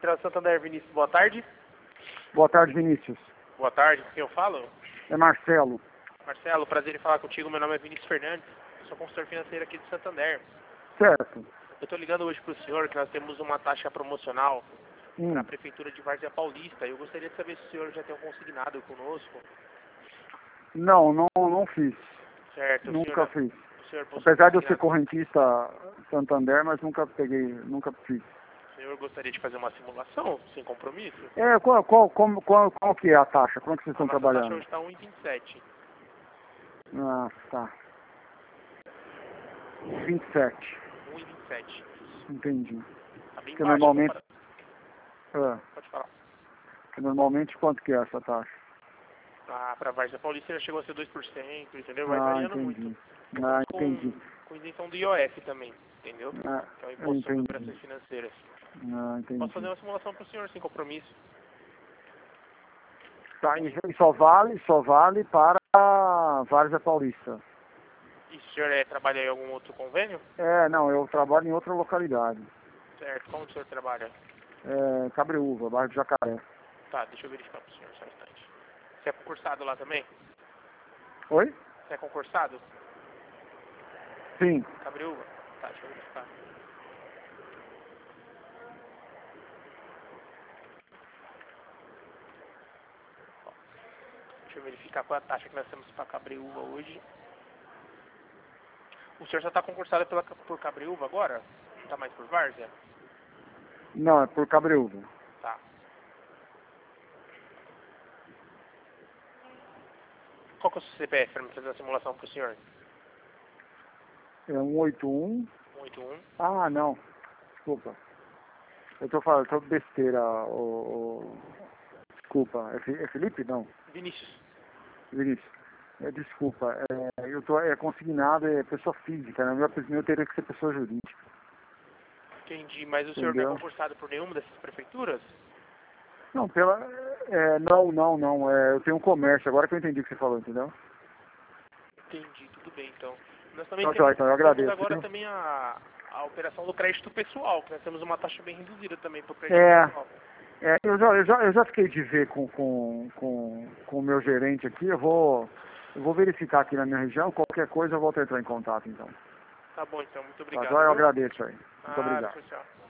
Central Santander, Vinícius, boa tarde. Boa tarde, Vinícius. Boa tarde, com quem eu falo? É Marcelo. Marcelo, prazer em falar contigo, meu nome é Vinícius Fernandes, eu sou consultor financeiro aqui de Santander. Certo. Eu estou ligando hoje para o senhor que nós temos uma taxa promocional na Prefeitura de Várzea Paulista. Eu gostaria de saber se o senhor já tem um consignado conosco. Não fiz. Certo. Nunca fiz. O senhor Apesar de eu ser correntista Santander, mas nunca fiz. O senhor gostaria de fazer uma simulação sem compromisso? Qual que é a taxa? Como é que vocês estão trabalhando? A taxa hoje está 1,27. Ah, tá. 27. 1,27. Entendi. Tá bem Porque baixo. normalmente... Pode falar. Porque normalmente quanto que é essa taxa? Para Várzea Paulista já chegou a ser 2%, entendeu? Vai Ah, variando entendi. muito. Entendi. Com isenção do IOF também, entendeu? Que é o imposto sobre operações financeiras. Entendi. Posso fazer uma simulação para o senhor sem compromisso? Tá, e só vale para a Várzea Paulista. E o senhor trabalha em algum outro convênio? Não, eu trabalho em outra localidade. Certo. Como o senhor trabalha? Cabreúva, bairro de Jacaré. Tá, deixa eu verificar para o senhor só um instante. Você é concursado lá também? Oi? Você é concursado? Sim. Cabreúva? Tá, deixa eu verificar. Deixa eu verificar qual é a taxa que nós temos para Cabreúva hoje. O senhor só está concursado por Cabreúva agora? Não está mais por Várzea? Não, é por Cabreúva. Tá. Qual que é o seu CPF para me fazer a simulação para o senhor? É 181. 181. Ah, não. Desculpa. Eu tô besteira. Desculpa. É Felipe? Não. Vinícius. Vinícius. Desculpa. É consignado, é pessoa física, né? Meu teria que ser pessoa jurídica. Entendi, mas o senhor não é concursado por nenhuma dessas prefeituras? Não, não. Eu tenho um comércio, agora que eu entendi o que você falou, entendeu? Entendi, tudo bem então. Nós também então eu agradeço. temos agora também a operação do crédito pessoal, que nós temos uma taxa bem reduzida também para o crédito pessoal. Eu já fiquei de ver com o meu gerente aqui, eu vou verificar aqui na minha região, qualquer coisa eu volto a entrar em contato então. Tá bom então, muito obrigado. Eu agradeço aí. Muito obrigado. obrigado. Tchau.